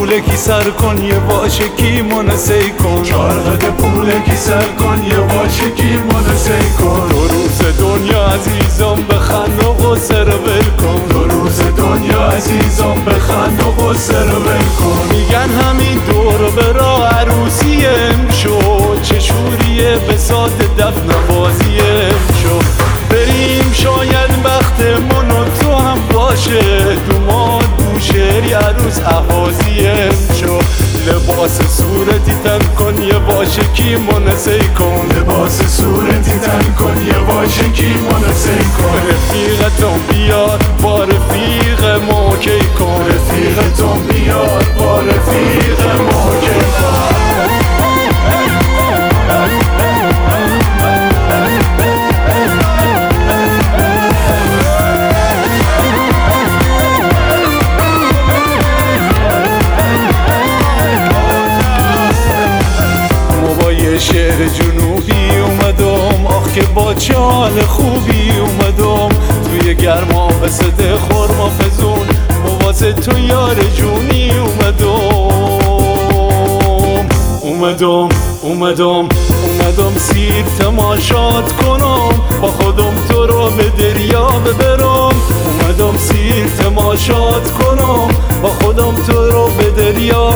پولکی سر کن یه واشه کی منسی کن 4 قد پولکی سر کن یه واشه کی منسی کن 2 روز دنیا عزیزم بخند و غصه رو ول کن 2 روز دنیا عزیزم بخند و غصه رو ول کن میگن همین دور برا عروسی شد چه شوریه به سات دفن بازی شد بریم شاید بختمون و تو هم باشه دوماد بوشهری عروس احوازی شد لباس صورتی تن کن یه واشه کی منسی کن لباس صورتی تن کن یه واشه کی منسی کن رفیقتون بیار با رفیق موکی کن رفیقتون بیار با رفیق موکی کن شهر جنوبی اومدم آخ که با چال خوبی اومدم توی گرما به صد خورما فزون مواسه تو یار جونی اومدم سیر تماشات کنم با خودم تو رو به دریا ببرم اومدم سیر تماشات کنم با خودم تو رو به دریا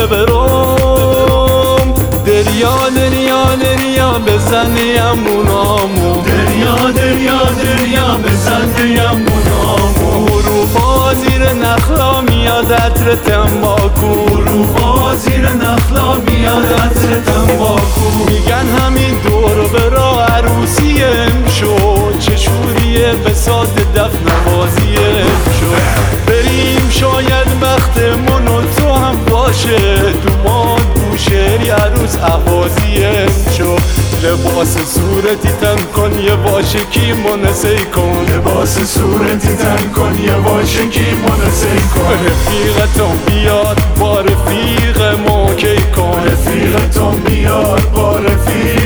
ببرم دریا دریا دریا بزن یمونامو دریا دریا دریا بزن یمونامو روبا زیر نخلا میاد عطر تنباکو روبا زیر نخلا میاد عطر تنباکو میگن همین دور برا عروسی شد چه شوریه به سات دفن بازی شد بریم شاید بختمون و تو هم باشه دوماد بوشهری عروس احوازی شد لباس صورتی تن کن یه واشه کی منسی کن لباس صورتی تن کن یه واشه کی منسی کن رفیقتون بیار با رفیق موکی کن رفیقتون بیار با رفیق